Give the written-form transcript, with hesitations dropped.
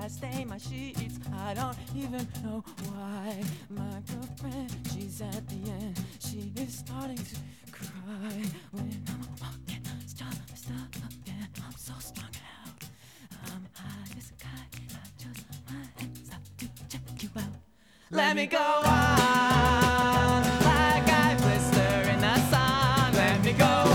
I stain my sheets. I don't even know why. My girlfriend, she's at the end. She is starting to cry when I'm walking. Stop again. I'm so strung out. I'm high as a kite. I just my hands up to check you out. Let me go on like I blister in the sun. Let me go